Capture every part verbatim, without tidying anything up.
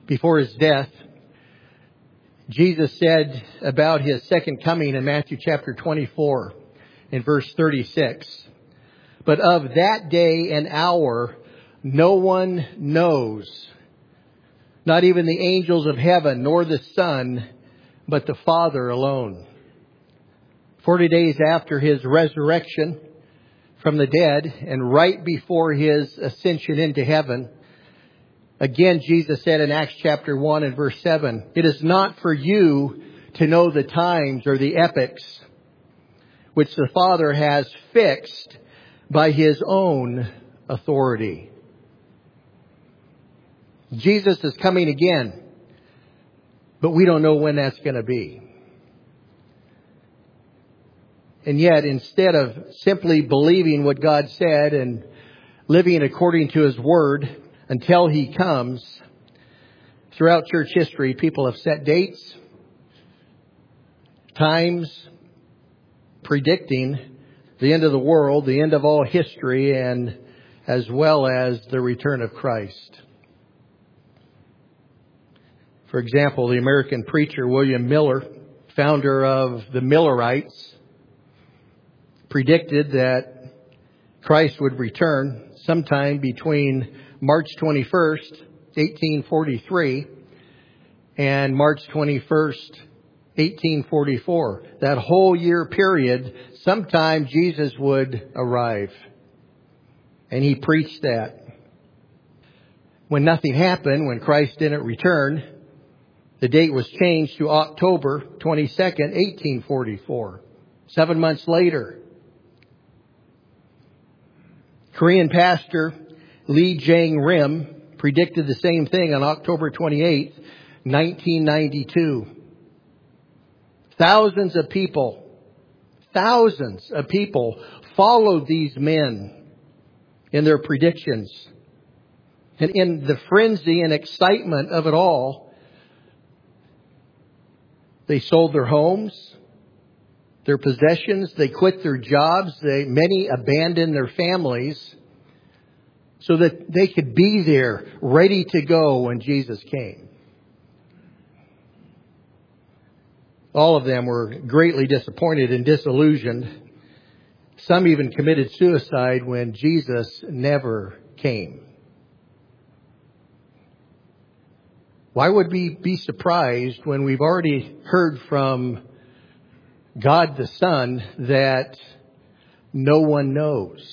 before his death, Jesus said about his second coming in Matthew chapter twenty-four in verse thirty-six, "But of that day and hour no one knows, not even the angels of heaven, nor the Son, but the Father alone." Forty days after his resurrection from the dead and right before his ascension into heaven, again, Jesus said in Acts chapter one and verse seven, "It is not for you to know the times or the epochs which the Father has fixed by his own authority." Jesus is coming again, but we don't know when that's going to be. And yet, instead of simply believing what God said and living according to his word until he comes, throughout church history, people have set dates, times, predicting the end of the world, the end of all history, and as well as the return of Christ. For example, the American preacher William Miller, founder of the Millerites, predicted that Christ would return sometime between March twenty-first, eighteen forty-three, and March twenty-first, eighteen forty-four. That whole year period, sometime Jesus would arrive. And he preached that. When nothing happened, when Christ didn't return, the date was changed to October twenty-second, eighteen forty-four. Seven months later, Korean pastor Lee Jang-rim predicted the same thing on October twenty-eighth, nineteen ninety-two. Thousands of people, thousands of people followed these men in their predictions. And in the frenzy and excitement of it all, they sold their homes, their possessions, they quit their jobs, they many abandoned their families so that they could be there ready to go when Jesus came. All of them were greatly disappointed and disillusioned. Some even committed suicide when Jesus never came. Why would we be surprised when we've already heard from God the Son that no one knows?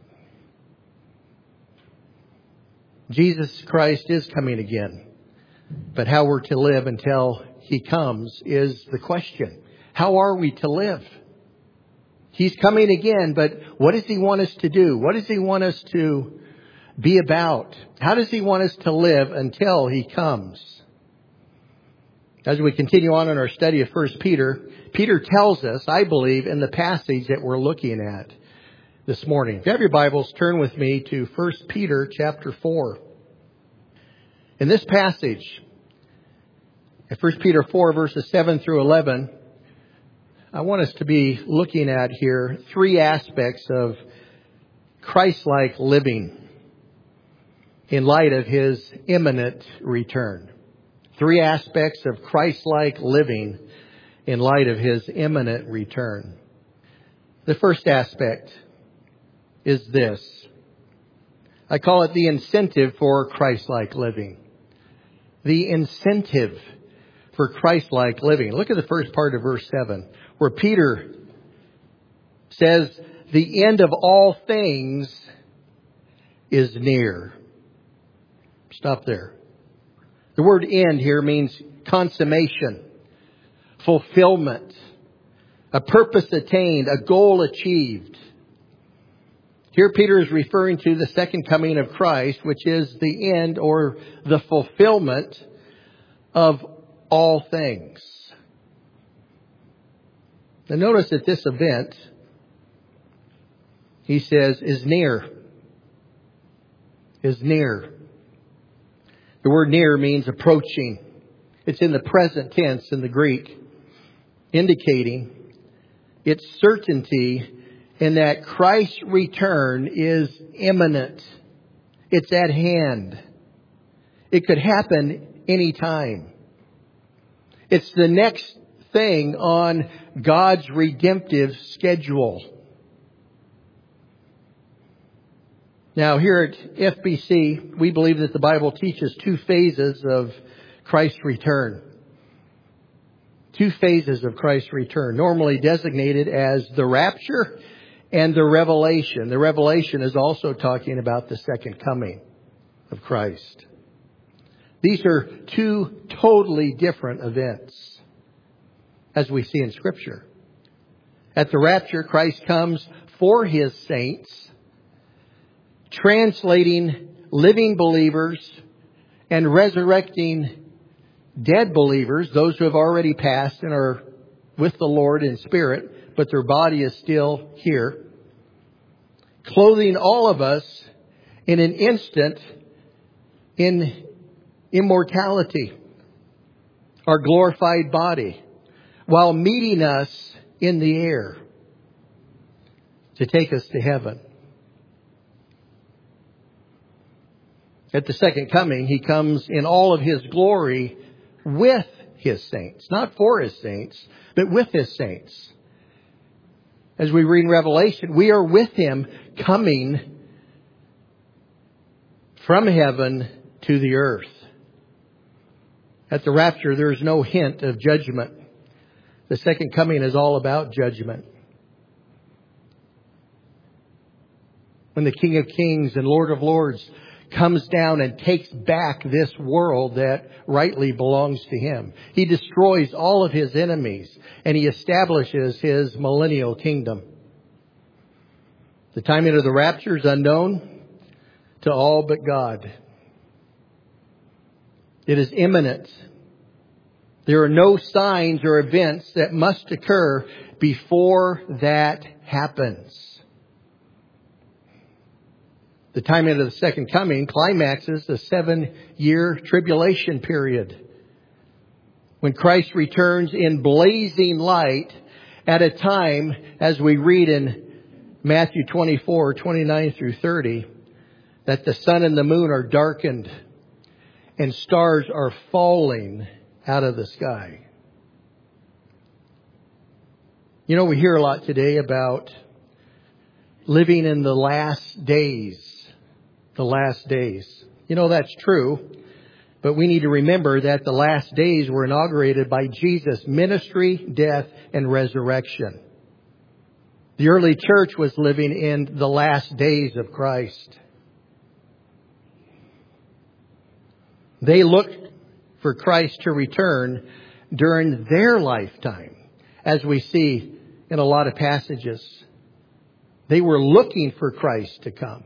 Jesus Christ is coming again. But how we're to live until he comes is the question. How are we to live? He's coming again, but what does he want us to do? What does he want us to be about? How does he want us to live until he comes? As we continue on in our study of First Peter, Peter tells us, I believe, in the passage that we're looking at this morning. If you have your Bibles, turn with me to First Peter chapter four. In this passage, in First Peter four, verses seven through eleven, I want us to be looking at here three aspects of Christ-like living in light of his imminent return. Three aspects of Christ-like living in light of his imminent return. The first aspect is this. I call it the incentive for Christ-like living. The incentive for Christ-like living. Look at the first part of verse seven, where Peter says, the end of all things is near. Stop there. The word end here means consummation, fulfillment, a purpose attained, a goal achieved. Here Peter is referring to the second coming of Christ, which is the end or the fulfillment of all things. Now notice that this event, he says, is near. Is near. The word near means approaching. It's in the present tense in the Greek, indicating its certainty in that Christ's return is imminent. It's at hand. It could happen anytime. It's the next thing on God's redemptive schedule. Now, here at F B C, we believe that the Bible teaches two phases of Christ's return. Two phases of Christ's return, normally designated as the rapture and the revelation. The revelation is also talking about the second coming of Christ. These are two totally different events, as we see in Scripture. At the rapture, Christ comes for His saints, translating living believers and resurrecting dead believers, those who have already passed and are with the Lord in spirit, but their body is still here, clothing all of us in an instant in immortality, our glorified body, while meeting us in the air to take us to heaven. At the second coming, He comes in all of His glory with His saints. Not for His saints, but with His saints. As we read in Revelation, we are with Him coming from heaven to the earth. At the rapture, there is no hint of judgment. The second coming is all about judgment. When the King of Kings and Lord of Lords comes down and takes back this world that rightly belongs to Him. He destroys all of His enemies and He establishes His millennial kingdom. The timing of the rapture is unknown to all but God. It is imminent. There are no signs or events that must occur before that happens. The timing of the second coming climaxes the seven-year tribulation period, when Christ returns in blazing light at a time, as we read in Matthew twenty-four, twenty-nine through thirty, that the sun and the moon are darkened and stars are falling out of the sky. You know, we hear a lot today about living in the last days. The last days. You know, that's true. But we need to remember that the last days were inaugurated by Jesus' ministry, death, and resurrection. The early church was living in the last days of Christ. They looked for Christ to return during their lifetime, as we see in a lot of passages. They were looking for Christ to come.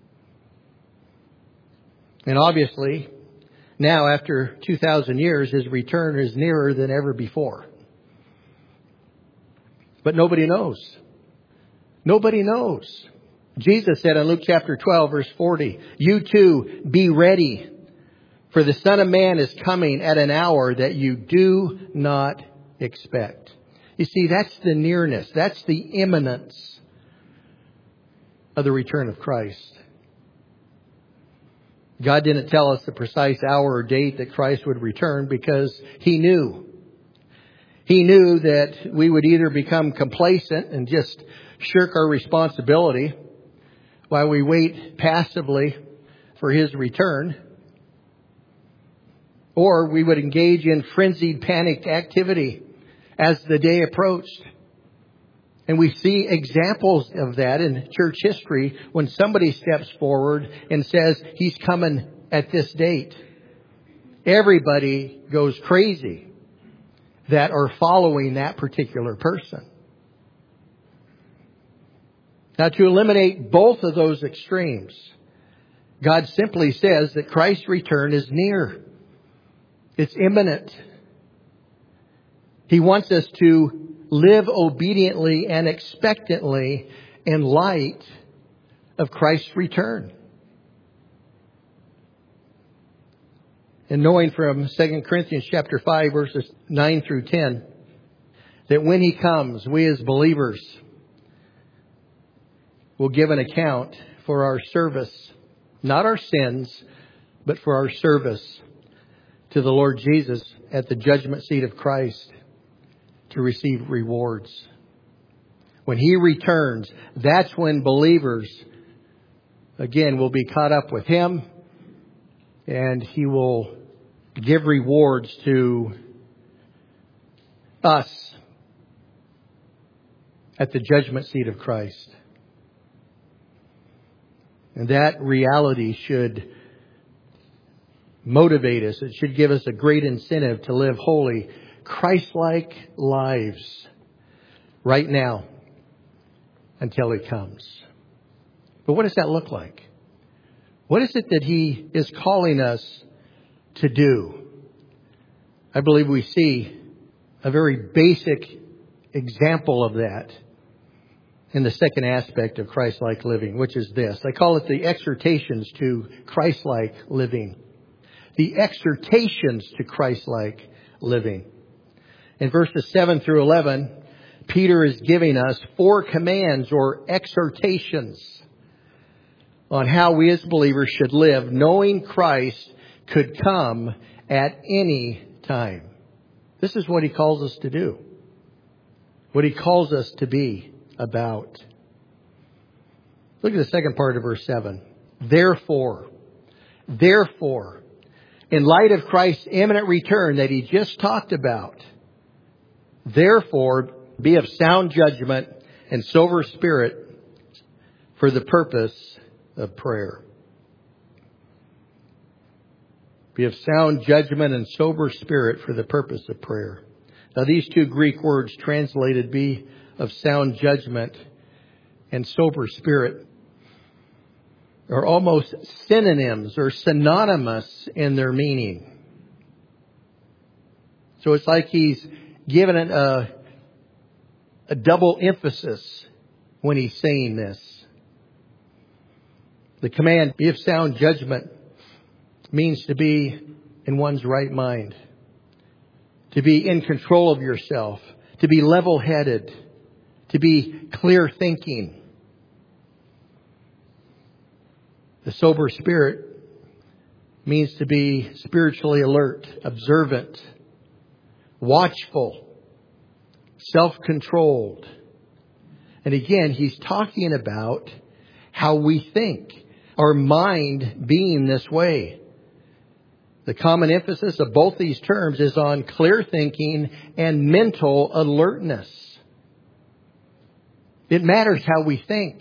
And obviously, now after two thousand years, His return is nearer than ever before. But nobody knows. Nobody knows. Jesus said in Luke chapter twelve, verse forty, "You too, be ready, for the Son of Man is coming at an hour that you do not expect." You see, that's the nearness. That's the imminence of the return of Christ. God didn't tell us the precise hour or date that Christ would return because He knew. He knew that we would either become complacent and just shirk our responsibility while we wait passively for His return, or we would engage in frenzied, panicked activity as the day approached. And we see examples of that in church history when somebody steps forward and says, He's coming at this date. Everybody goes crazy that are following that particular person. Now, to eliminate both of those extremes, God simply says that Christ's return is near. It's imminent. He wants us to live obediently and expectantly in light of Christ's return. And knowing from Second Corinthians chapter five, verses nine through ten, that when He comes, we as believers will give an account for our service, not our sins, but for our service to the Lord Jesus at the judgment seat of Christ to receive rewards. When He returns, that's when believers, again, will be caught up with Him, and He will give rewards to us at the judgment seat of Christ. And that reality should motivate us. It should give us a great incentive to live holy, Christ-like lives right now until He comes. But what does that look like? What is it that He is calling us to do? I believe we see a very basic example of that in the second aspect of Christ-like living, which is this. I call it the exhortations to Christ-like living. The exhortations to Christ-like living. In verses seven through eleven, Peter is giving us four commands or exhortations on how we as believers should live, knowing Christ could come at any time. This is what He calls us to do. What He calls us to be about. Look at the second part of verse seven. Therefore, therefore, in light of Christ's imminent return that He just talked about, therefore, be of sound judgment and sober spirit for the purpose of prayer. Be of sound judgment and sober spirit for the purpose of prayer. Now, these two Greek words translated be of sound judgment and sober spirit are almost synonyms or synonymous in their meaning. So it's like He's given it a, a double emphasis when He's saying this. The command, be of sound judgment, means to be in one's right mind, to be in control of yourself, to be level-headed, to be clear thinking. The sober spirit means to be spiritually alert, observant, watchful, self-controlled. And again, He's talking about how we think, our mind being this way. The common emphasis of both these terms is on clear thinking and mental alertness. It matters how we think.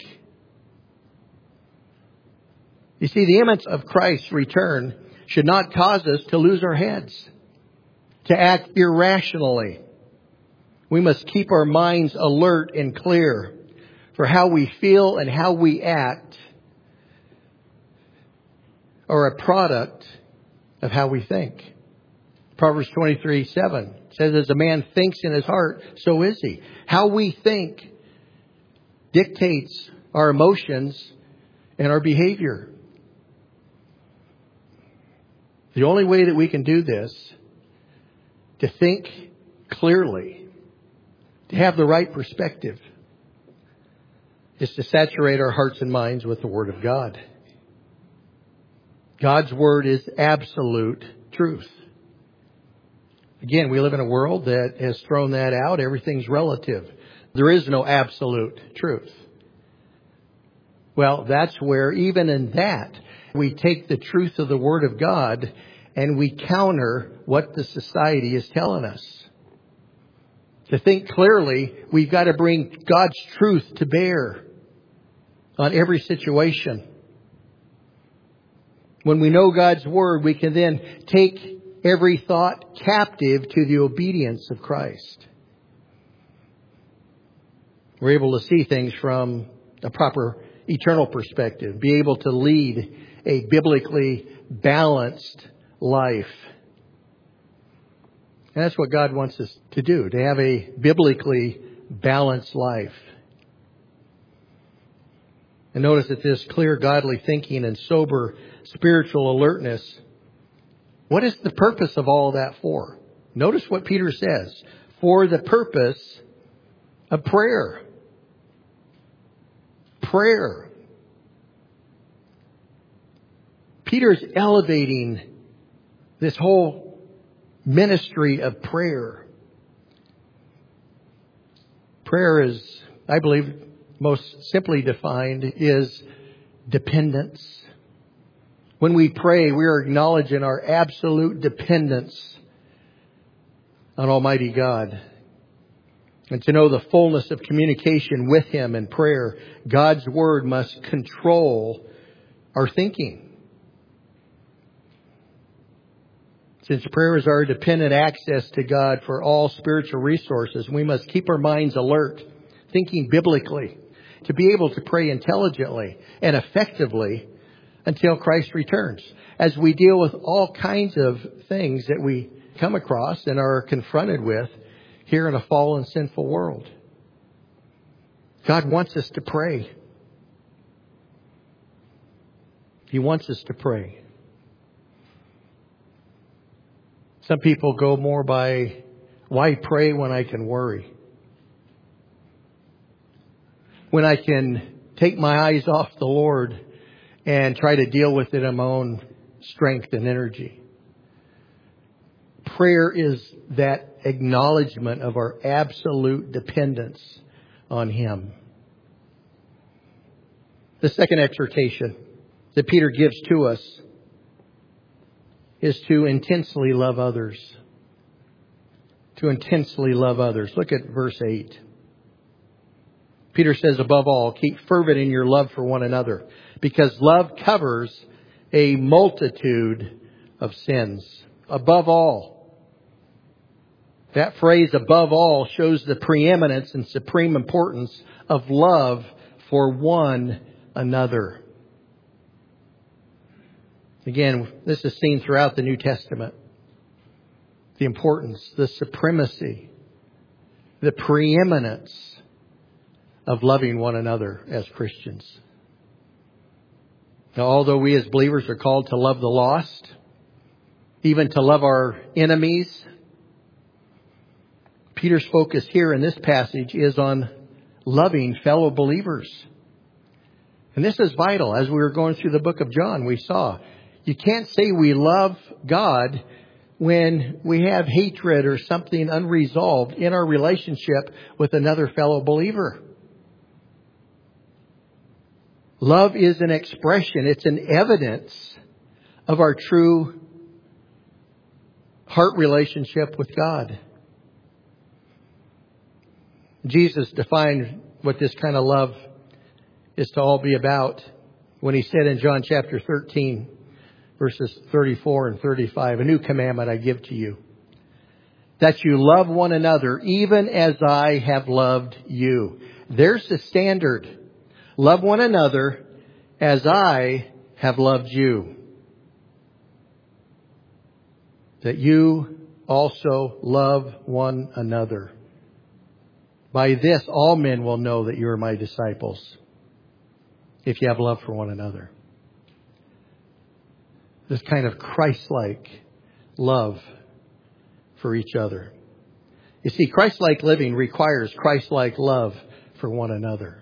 You see, the imminence of Christ's return should not cause us to lose our heads, to act irrationally. We must keep our minds alert and clear, for how we feel and how we act are a product of how we think. Proverbs twenty-three seven says, as a man thinks in his heart, so is he. How we think dictates our emotions and our behavior. The only way that we can do this, to think clearly, to have the right perspective, is to saturate our hearts and minds with the Word of God. God's Word is absolute truth. Again, we live in a world that has thrown that out. Everything's relative. There is no absolute truth. Well, that's where, even in that, we take the truth of the Word of God and we counter what the society is telling us. To think clearly, we've got to bring God's truth to bear on every situation. When we know God's Word, we can then take every thought captive to the obedience of Christ. We're able to see things from a proper eternal perspective, be able to lead a biblically balanced life. And that's what God wants us to do, to have a biblically balanced life. And notice that this clear godly thinking and sober spiritual alertness, what is the purpose of all that for? Notice what Peter says. For the purpose of prayer. Prayer. Peter's elevating this whole ministry of prayer. Prayer is, I believe, most simply defined, is dependence. When we pray, we are acknowledging our absolute dependence on Almighty God. And to know the fullness of communication with Him in prayer, God's Word must control our thinking. Since prayer is our dependent access to God for all spiritual resources, we must keep our minds alert, thinking biblically, to be able to pray intelligently and effectively until Christ returns. As we deal with all kinds of things that we come across and are confronted with here in a fallen, sinful world. God wants us to pray. He wants us to pray. Some people go more by, why pray when I can worry? When I can take my eyes off the Lord and try to deal with it in my own strength and energy. Prayer is that acknowledgement of our absolute dependence on Him. The second exhortation that Peter gives to us is to intensely love others. To intensely love others. Look at verse eight. Peter says, above all, keep fervent in your love for one another, because love covers a multitude of sins. Above all. That phrase, above all, shows the preeminence and supreme importance of love for one another. Again, this is seen throughout the New Testament. The importance, the supremacy, the preeminence of loving one another as Christians. Now, although we as believers are called to love the lost, even to love our enemies, Peter's focus here in this passage is on loving fellow believers. And this is vital. As we were going through the book of John, we saw you can't say we love God when we have hatred or something unresolved in our relationship with another fellow believer. Love is an expression. It's an evidence of our true heart relationship with God. Jesus defined what this kind of love is to all be about when He said in John chapter thirteen, verses thirty-four and thirty-five, a new commandment I give to you, that you love one another even as I have loved you. There's the standard. Love one another as I have loved you. That you also love one another. By this, all men will know that you are my disciples, if you have love for one another. This kind of Christ-like love for each other. You see, Christ-like living requires Christ-like love for one another.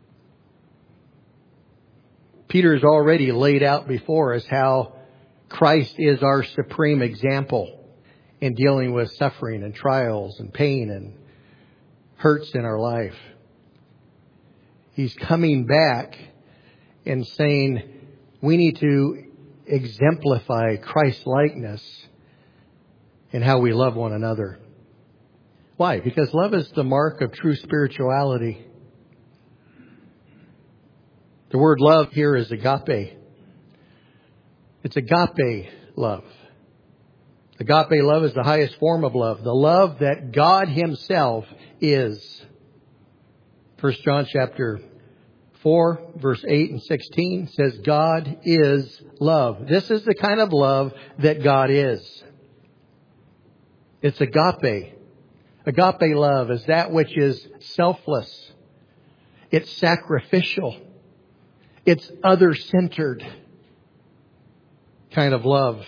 Peter has already laid out before us how Christ is our supreme example in dealing with suffering and trials and pain and hurts in our life. He's coming back and saying we need to exemplify Christ-likeness in how we love one another. Why? Because love is the mark of true spirituality. The word love here is agape. It's agape love. Agape love is the highest form of love. The love that God Himself is. First John chapter four, verse eight and sixteen says God is love. This is the kind of love that God is. It's agape. Agape love is that which is selfless. It's sacrificial. It's other-centered kind of love.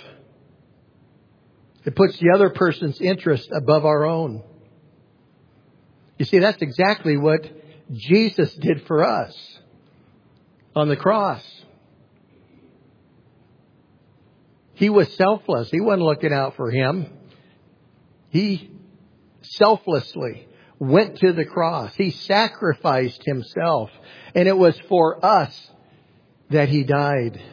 It puts the other person's interest above our own. You see, that's exactly what Jesus did for us on the cross. He was selfless. He wasn't looking out for him. He selflessly went to the cross. He sacrificed himself. And it was for us that he died.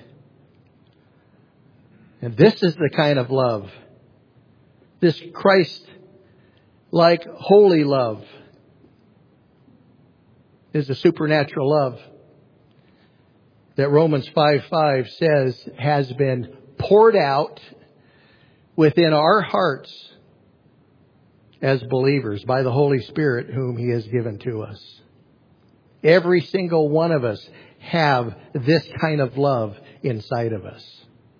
And this is the kind of love. This Christ-like holy love is a supernatural love that Romans five five says has been poured out within our hearts as believers by the Holy Spirit whom He has given to us. Every single one of us have this kind of love inside of us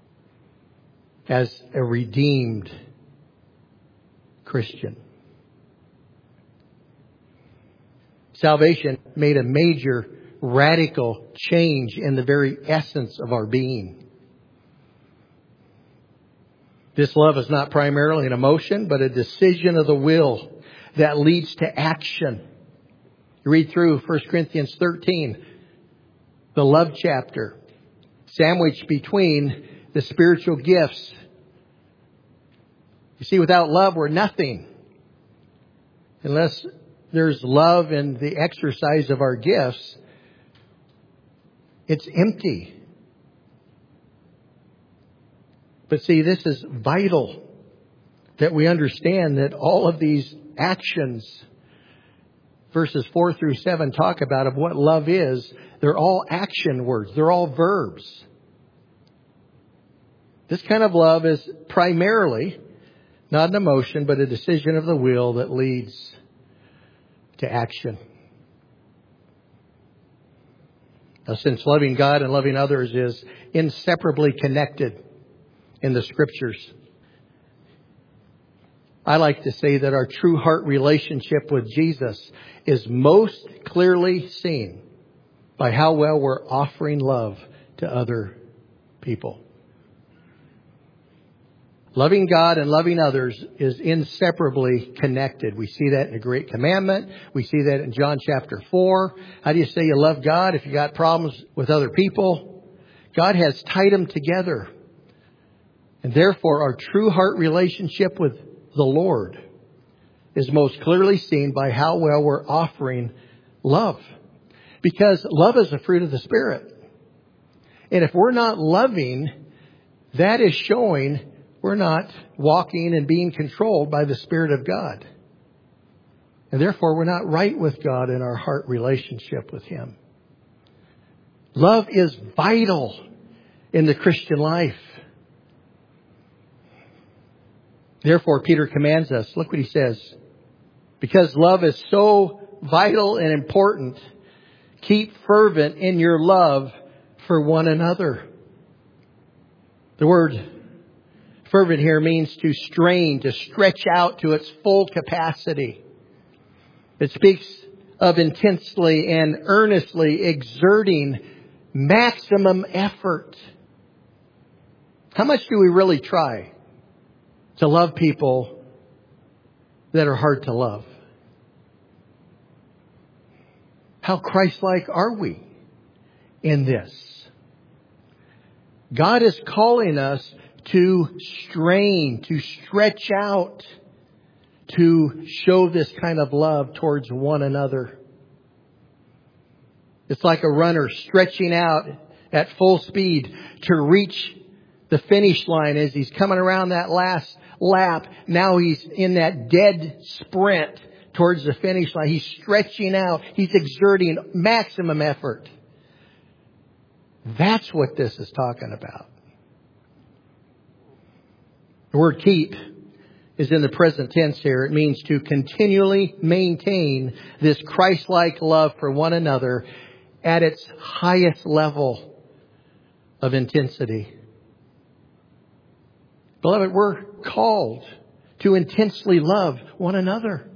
as a redeemed Christian. Salvation made a major radical change in the very essence of our being. This love is not primarily an emotion, but a decision of the will that leads to action. You read through First Corinthians thirteen, the love chapter, sandwiched between the spiritual gifts. You see, without love, we're nothing. Unless there's love in the exercise of our gifts, it's empty. But see, this is vital that we understand that all of these actions, verses four through seven talk about of what love is. They're all action words. They're all verbs. This kind of love is primarily not an emotion, but a decision of the will that leads to action. Now, since loving God and loving others is inseparably connected in the Scriptures, I like to say that our true heart relationship with Jesus is most clearly seen by how well we're offering love to other people. Loving God and loving others is inseparably connected. We see that in the Great Commandment. We see that in John chapter four. How do you say you love God if you got problems with other people? God has tied them together. And therefore, our true heart relationship with the Lord is most clearly seen by how well we're offering love. Because love is a fruit of the Spirit. And if we're not loving, that is showing we're not walking and being controlled by the Spirit of God. And therefore, we're not right with God in our heart relationship with Him. Love is vital in the Christian life. Therefore, Peter commands us. Look what he says. Because love is so vital and important, keep fervent in your love for one another. The word fervent here means to strain, to stretch out to its full capacity. It speaks of intensely and earnestly exerting maximum effort. How much do we really try to love people that are hard to love? How Christ-like are we in this? God is calling us to strain, to stretch out, to show this kind of love towards one another. It's like a runner stretching out at full speed to reach the finish line as he's coming around that last lap. Now he's in that dead sprint towards the finish line. He's stretching out. He's exerting maximum effort. That's what this is talking about. The word keep is in the present tense here. It means to continually maintain this Christ-like love for one another at its highest level of intensity. Beloved, we're called to intensely love one another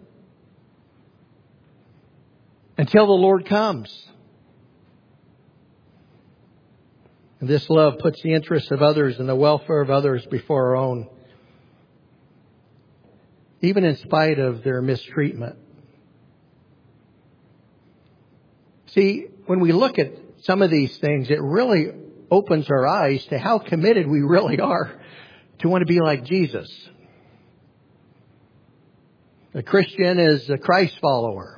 until the Lord comes. And this love puts the interests of others and the welfare of others before our own, even in spite of their mistreatment. See, when we look at some of these things, it really opens our eyes to how committed we really are to want to be like Jesus. A Christian is a Christ follower.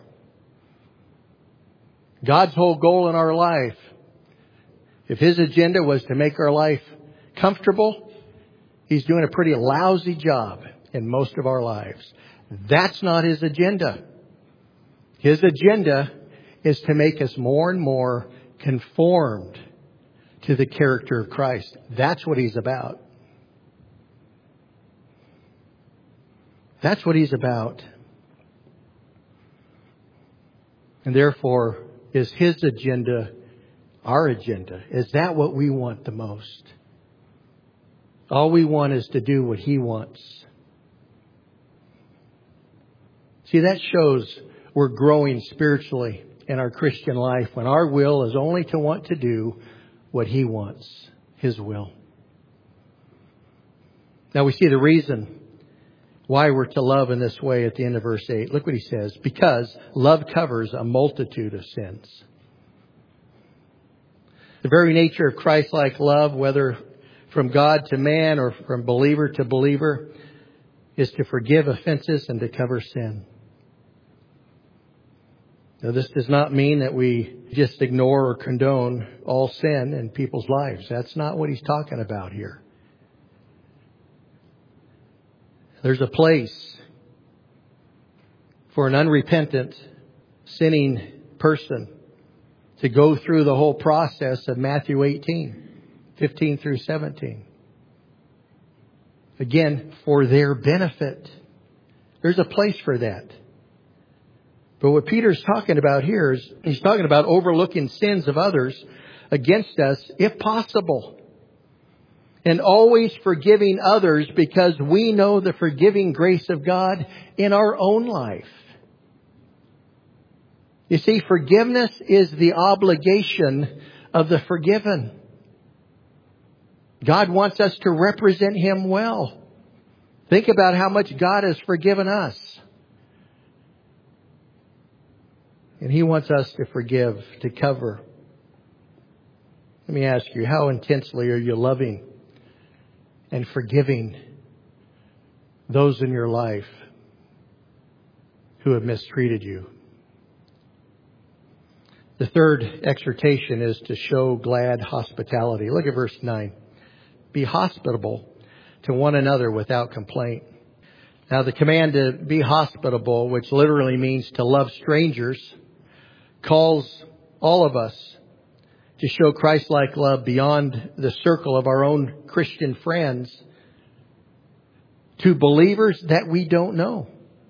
God's whole goal in our life, if His agenda was to make our life comfortable, He's doing a pretty lousy job in most of our lives. That's not His agenda. His agenda is to make us more and more conformed to the character of Christ. That's what He's about. That's what He's about. And therefore, is His agenda our agenda? Is that what we want the most? All we want is to do what He wants. See, that shows we're growing spiritually in our Christian life when our will is only to want to do what He wants, His will. Now we see the reason why we're to love in this way at the end of verse eight. Look what he says. Because love covers a multitude of sins. The very nature of Christ-like love, whether from God to man or from believer to believer, is to forgive offenses and to cover sin. Now, this does not mean that we just ignore or condone all sin in people's lives. That's not what he's talking about here. There's a place for an unrepentant, sinning person to go through the whole process of Matthew eighteen, fifteen through seventeen. Again, for their benefit. There's a place for that. But what Peter's talking about here is he's talking about overlooking sins of others against us, if possible. And always forgiving others because we know the forgiving grace of God in our own life. You see, forgiveness is the obligation of the forgiven. God wants us to represent Him well. Think about how much God has forgiven us. And He wants us to forgive, to cover. Let me ask you, how intensely are you loving and forgiving those in your life who have mistreated you? The third exhortation is to show glad hospitality. Look at verse nine. Be hospitable to one another without complaint. Now, the command to be hospitable, which literally means to love strangers, calls all of us to show Christ-like love beyond the circle of our own Christian friends to believers that we don't know.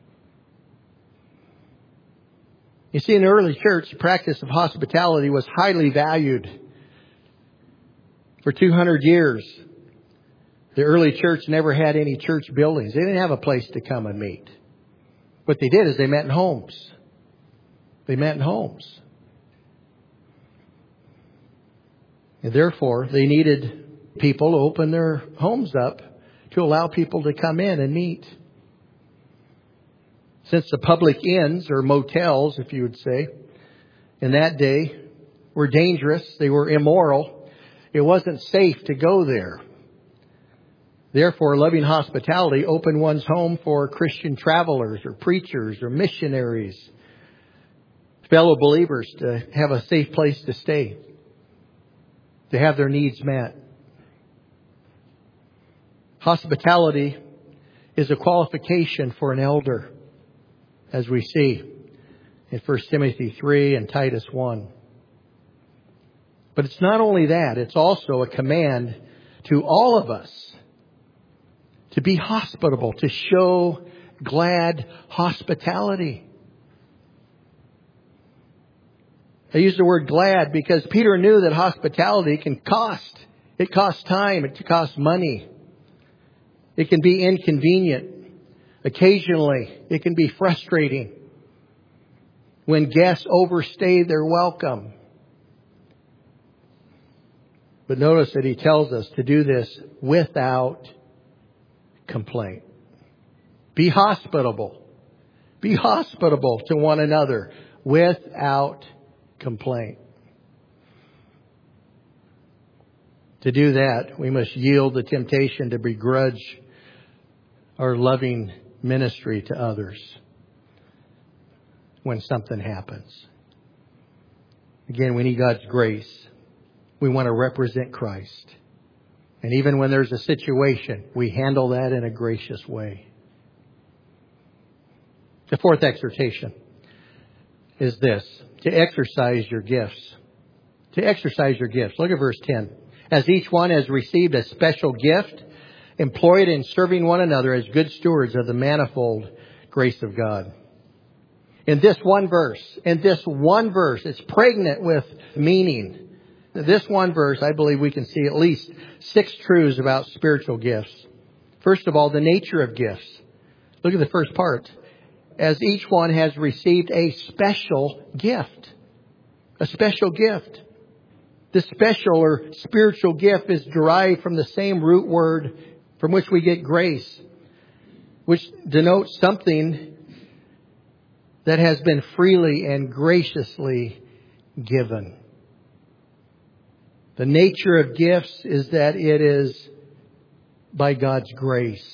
You see, in the early church, the practice of hospitality was highly valued. For two hundred years, the early church never had any church buildings. They didn't have a place to come and meet. What they did is they met in homes. They met in homes. And therefore, they needed people to open their homes up to allow people to come in and meet. Since the public inns, or motels, if you would say, in that day were dangerous, they were immoral, it wasn't safe to go there. Therefore, loving hospitality opened one's home for Christian travelers or preachers or missionaries, fellow believers, to have a safe place to stay, to have their needs met. Hospitality is a qualification for an elder, as we see in First Timothy three and Titus one. But it's not only that, it's also a command to all of us to be hospitable, to show glad hospitality. I use the word glad because Peter knew that hospitality can cost. It costs time. It costs money. It can be inconvenient. Occasionally, it can be frustrating when guests overstay their welcome. But notice that he tells us to do this without complaint. Be hospitable. Be hospitable to one another without complaint. To do that, we must yield the temptation to begrudge our loving ministry to others when something happens. Again, we need God's grace. We want to represent Christ. And even when there's a situation, we handle that in a gracious way. The fourth exhortation is this: to exercise your gifts. To exercise your gifts. Look at verse ten. As each one has received a special gift, employ it in serving one another as good stewards of the manifold grace of God. In this one verse, in this one verse, it's pregnant with meaning. This one verse, I believe we can see at least six truths about spiritual gifts. First of all, the nature of gifts. Look at the first part. As each one has received a special gift. A special gift. This special or spiritual gift is derived from the same root word from which we get grace, which denotes something that has been freely and graciously given. The nature of gifts is that it is by God's grace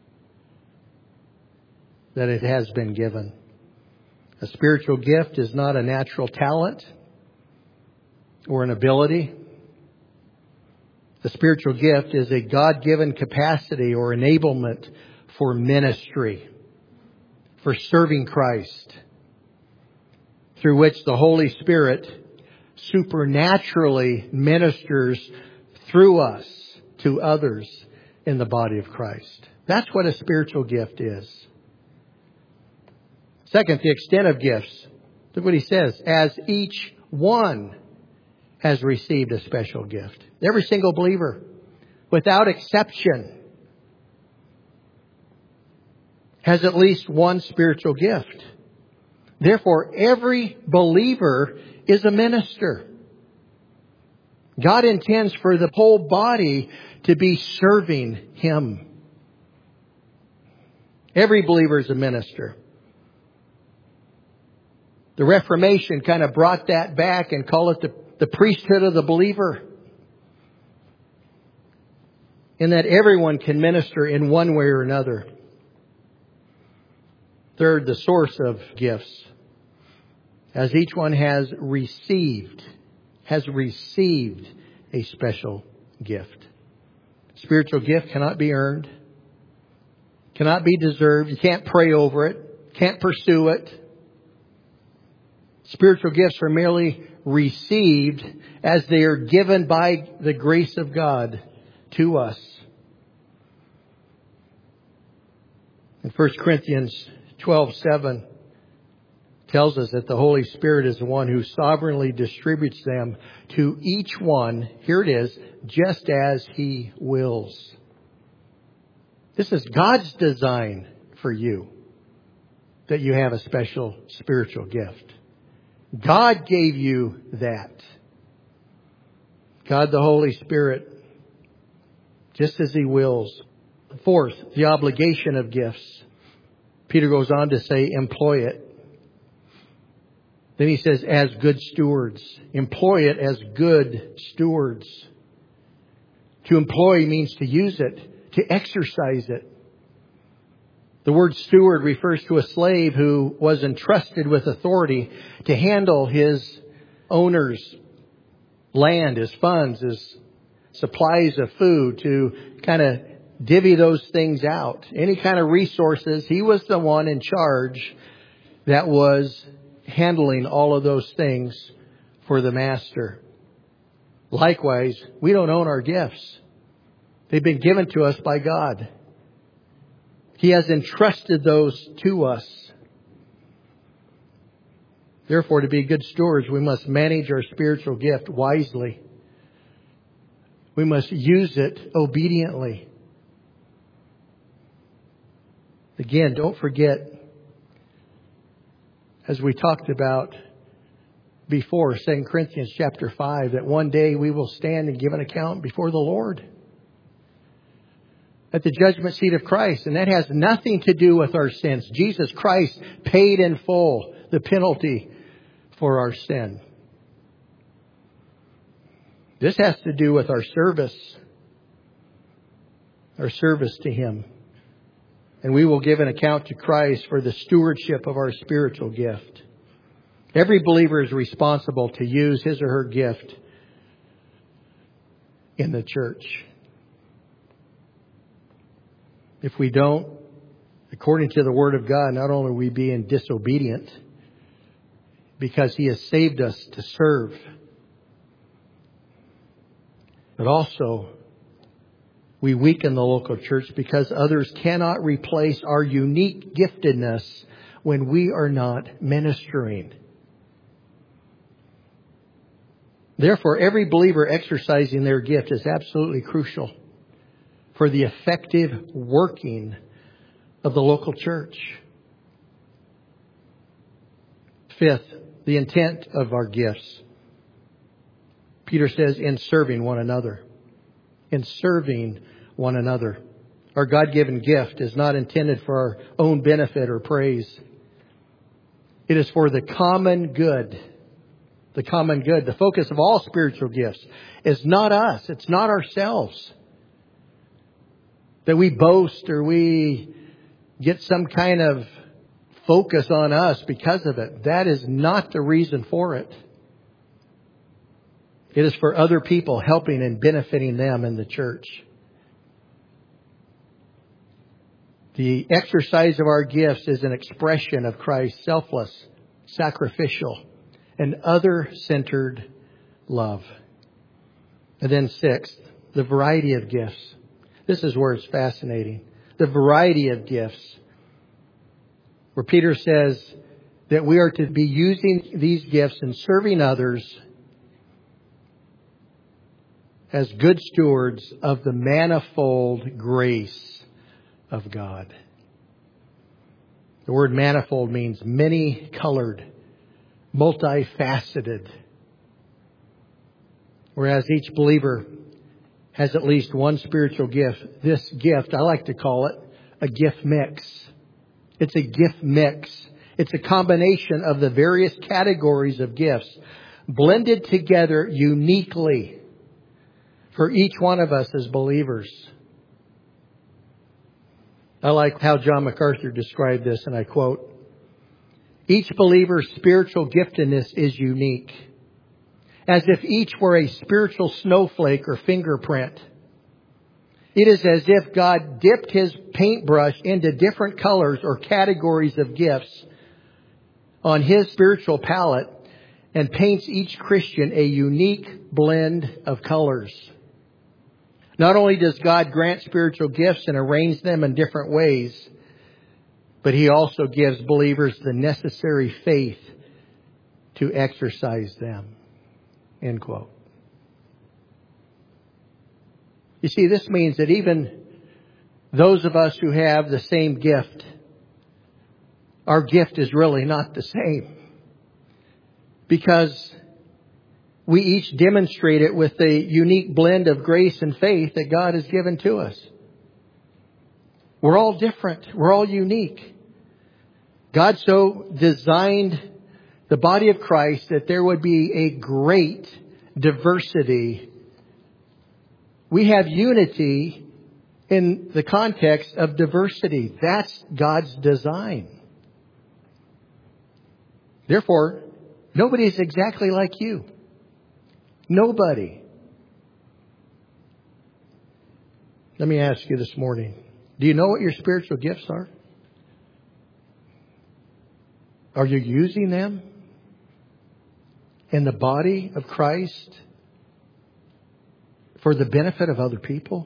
that it has been given. A spiritual gift is not a natural talent or an ability. The spiritual gift is a God-given capacity or enablement for ministry, for serving Christ, through which the Holy Spirit supernaturally ministers through us to others in the body of Christ. That's what a spiritual gift is. Second, the extent of gifts. Look what he says. As each one has received a special gift. Every single believer, without exception, has at least one spiritual gift. Therefore, every believer is a minister. God intends for the whole body to be serving Him. Every believer is a minister. The Reformation kind of brought that back and called it the, the priesthood of the believer. In that everyone can minister in one way or another. Third, the source of gifts. As each one has received, has received a special gift. Spiritual gift cannot be earned, cannot be deserved. You can't pray over it, can't pursue it. Spiritual gifts are merely received as they are given by the grace of God to us. In First Corinthians twelve seven tells us that the Holy Spirit is the one who sovereignly distributes them to each one, here it is, just as He wills. This is God's design for you, that you have a special spiritual gift. God gave you that. God the Holy Spirit, just as He wills. Fourth, the obligation of gifts. Peter goes on to say, employ it. Then he says, as good stewards. Employ it as good stewards. To employ means to use it, to exercise it. The word steward refers to a slave who was entrusted with authority to handle his owner's land, his funds, his supplies of food, to kind of divvy those things out. Any kind of resources, he was the one in charge that was handling all of those things for the master. Likewise, we don't own our gifts. They've been given to us by God. He has entrusted those to us. Therefore, to be good stewards, we must manage our spiritual gift wisely. We must use it obediently. Again, don't forget, as we talked about before, Second Corinthians chapter five, that one day we will stand and give an account before the Lord at the judgment seat of Christ. And that has nothing to do with our sins. Jesus Christ paid in full the penalty for our sin. This has to do with our service, our service to Him. And we will give an account to Christ for the stewardship of our spiritual gift. Every believer is responsible to use his or her gift in the church. If we don't, according to the Word of God, not only are we being disobedient, because He has saved us to serve, but also we weaken the local church because others cannot replace our unique giftedness when we are not ministering. Therefore, every believer exercising their gift is absolutely crucial for the effective working of the local church. Fifth, the intent of our gifts. Peter says, in serving one another. In serving one another. Our God-given gift is not intended for our own benefit or praise. It is for the common good. The common good. The focus of all spiritual gifts is not us. It's not ourselves. That we boast or we get some kind of focus on us because of it. That is not the reason for it. It is for other people, helping and benefiting them in the church. The exercise of our gifts is an expression of Christ's selfless, sacrificial, and other-centered love. And then sixth, the variety of gifts. This is where it's fascinating. The variety of gifts. Where Peter says that we are to be using these gifts and serving others as good stewards of the manifold grace of God. The word manifold means many-colored, multifaceted. Whereas each believer has at least one spiritual gift. This gift, I like to call it a gift mix. It's a gift mix. It's a combination of the various categories of gifts blended together uniquely for each one of us as believers. I like how John MacArthur described this, and I quote, each believer's spiritual giftedness is unique, as if each were a spiritual snowflake or fingerprint. It is as if God dipped His paintbrush into different colors or categories of gifts on His spiritual palette and paints each Christian a unique blend of colors. Not only does God grant spiritual gifts and arrange them in different ways, but He also gives believers the necessary faith to exercise them. End quote. You see, this means that even those of us who have the same gift, our gift is really not the same. Because we each demonstrate it with the unique blend of grace and faith that God has given to us. We're all different. We're all unique. God so designed the body of Christ that there would be a great diversity. We have unity in the context of diversity. That's God's design. Therefore, nobody is exactly like you. Nobody. Let me ask you this morning. Do you know what your spiritual gifts are? Are you using them in the body of Christ for the benefit of other people?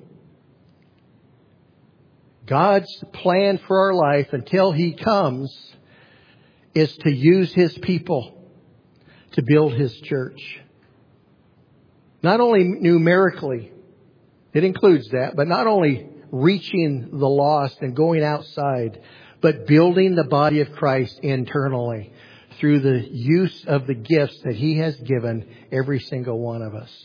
God's plan for our life until He comes is to use His people to build His church. Not only numerically, it includes that, but not only reaching the lost and going outside, but building the body of Christ internally through the use of the gifts that He has given every single one of us.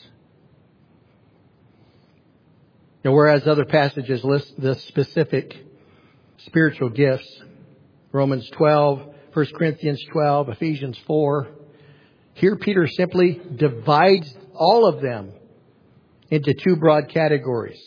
Now, whereas other passages list the specific spiritual gifts, Romans twelve, First Corinthians twelve, Ephesians four, here Peter simply divides all of them into two broad categories: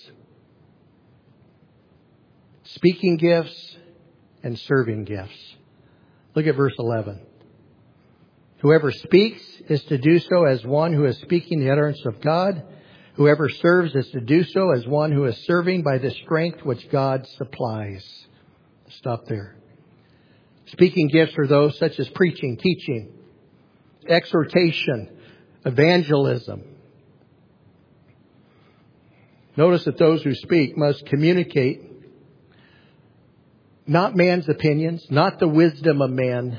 speaking gifts and serving gifts. Look at verse eleven. Whoever speaks is to do so as one who is speaking the utterance of God. Whoever serves is to do so as one who is serving by the strength which God supplies. Stop there. Speaking gifts are those such as preaching, teaching, exhortation, evangelism. Notice that those who speak must communicate not man's opinions, not the wisdom of man,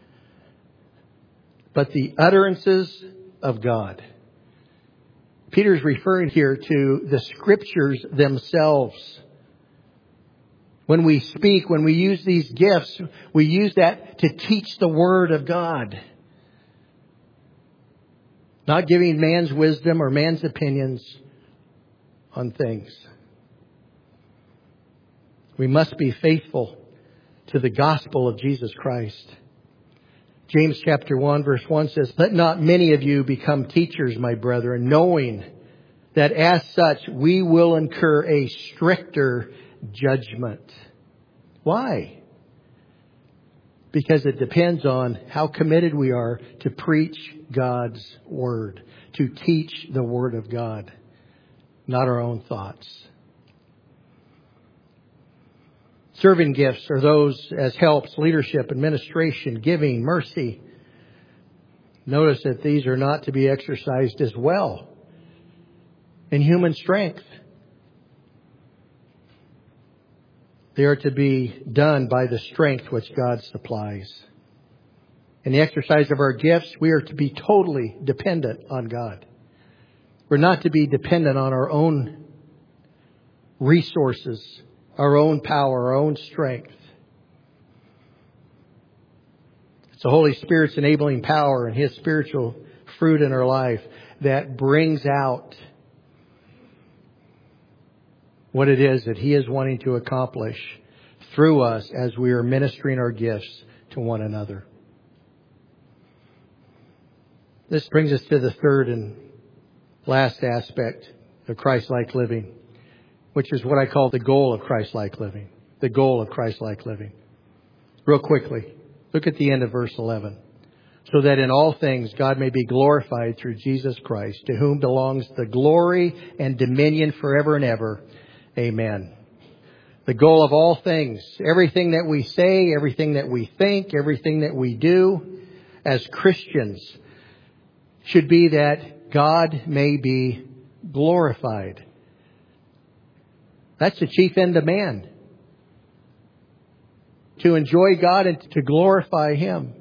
but the utterances of God. Peter's referring here to the Scriptures themselves. When we speak, when we use these gifts, we use that to teach the Word of God. Not giving man's wisdom or man's opinions on things. We must be faithful to the gospel of Jesus Christ. James chapter one verse one says, "Let not many of you become teachers, my brethren, knowing that as such we will incur a stricter judgment." Why? Because it depends on how committed we are to preach God's Word, to teach the Word of God, not our own thoughts. Serving gifts are those as helps, leadership, administration, giving, mercy. Notice that these are not to be exercised as well in human strength. They are to be done by the strength which God supplies. In the exercise of our gifts, we are to be totally dependent on God. We're not to be dependent on our own resources, our own power, our own strength. It's the Holy Spirit's enabling power and His spiritual fruit in our life that brings out what it is that He is wanting to accomplish through us as we are ministering our gifts to one another. This brings us to the third and last aspect of Christ-like living, which is what I call the goal of Christ-like living. The goal of Christ-like living. Real quickly, look at the end of verse eleven. So that in all things God may be glorified through Jesus Christ, to whom belongs the glory and dominion forever and ever. Amen. The goal of all things, everything that we say, everything that we think, everything that we do as Christians should be that God may be glorified. That's the chief end of man. To enjoy God and to glorify Him.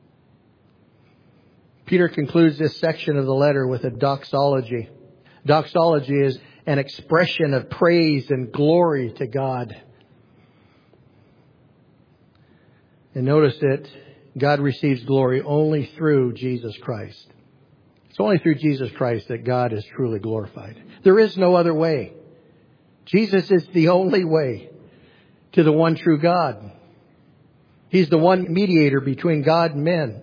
Peter concludes this section of the letter with a doxology. Doxology is an expression of praise and glory to God. And notice that God receives glory only through Jesus Christ. It's only through Jesus Christ that God is truly glorified. There is no other way. Jesus is the only way to the one true God. He's the one mediator between God and men.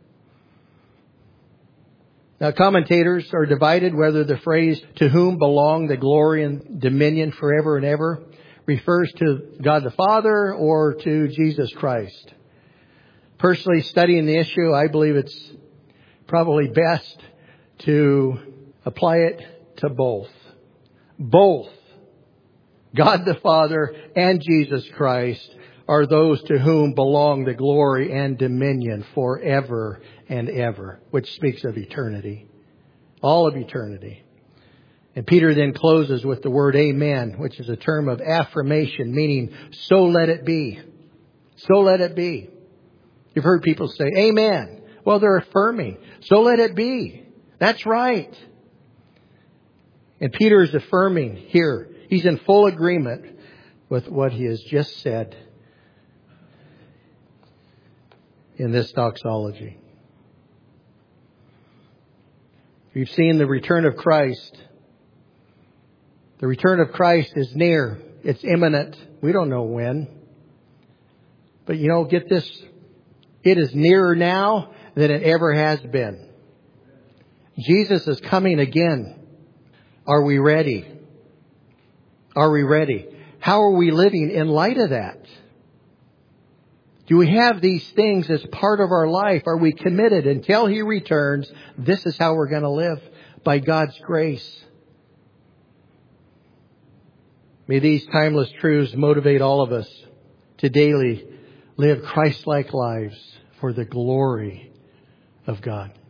Now, commentators are divided whether the phrase, "to whom belong the glory and dominion forever and ever," refers to God the Father or to Jesus Christ. Personally, studying the issue, I believe it's probably best to apply it to both. Both God the Father and Jesus Christ are those to whom belong the glory and dominion forever and ever, which speaks of eternity. All of eternity. And Peter then closes with the word amen, which is a term of affirmation, meaning so let it be. So let it be. You've heard people say amen. Well, they're affirming. So let it be. That's right. And Peter is affirming here. He's in full agreement with what he has just said in this doxology. We've seen the return of Christ. The return of Christ is near. It's imminent. We don't know when. But you know, get this. It is nearer now than it ever has been. Jesus is coming again. Are we ready? Are we ready? How are we living in light of that? Do we have these things as part of our life? Are we committed until He returns? This is how we're going to live by God's grace. May these timeless truths motivate all of us to daily live Christ-like lives for the glory of God.